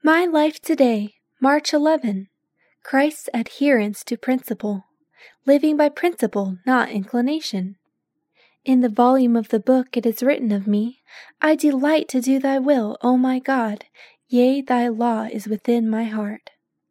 My Life Today, March 11. Christ's Adherence to Principle. Living by principle, not inclination. In the volume of the book it is written of me, I delight to do thy will, O my God, yea, thy law is within my heart.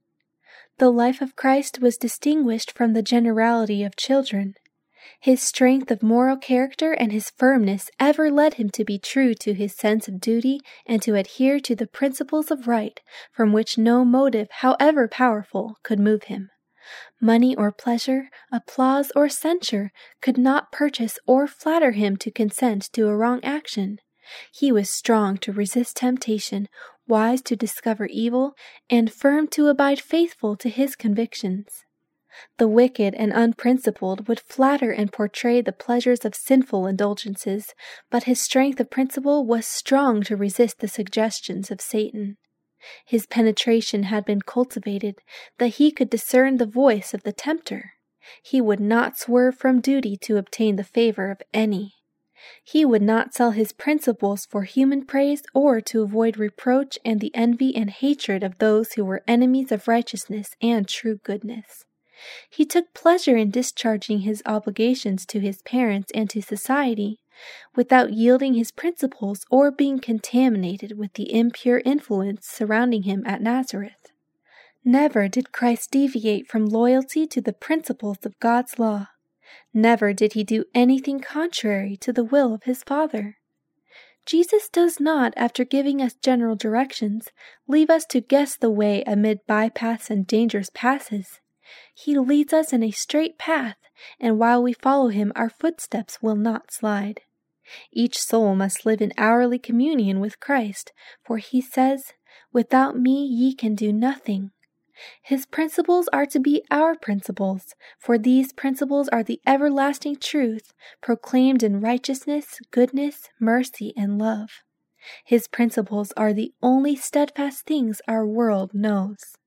The life of Christ was distinguished from the generality of children. His strength of moral character and his firmness ever led him to be true to his sense of duty and to adhere to the principles of right from which no motive, however powerful, could move him. Money or pleasure, applause or censure could not purchase or flatter him to consent to a wrong action. He was strong to resist temptation, wise to discover evil, and firm to abide faithful to his convictions. The wicked and unprincipled would flatter and portray the pleasures of sinful indulgences, but his strength of principle was strong to resist the suggestions of Satan. His penetration had been cultivated, that he could discern the voice of the tempter. He would not swerve from duty to obtain the favor of any. He would not sell his principles for human praise or to avoid reproach and the envy and hatred of those who were enemies of righteousness and true goodness. He took pleasure in discharging his obligations to his parents and to society, without yielding his principles or being contaminated with the impure influence surrounding him at Nazareth. Never did Christ deviate from loyalty to the principles of God's law. Never did he do anything contrary to the will of his Father. Jesus does not, after giving us general directions, leave us to guess the way amid bypaths and dangerous passes. He leads us in a straight path, and while we follow him, our footsteps will not slide. Each soul must live in hourly communion with Christ, for he says, "Without me ye can do nothing." His principles are to be our principles, for these principles are the everlasting truth, proclaimed in righteousness, goodness, mercy, and love. His principles are the only steadfast things our world knows.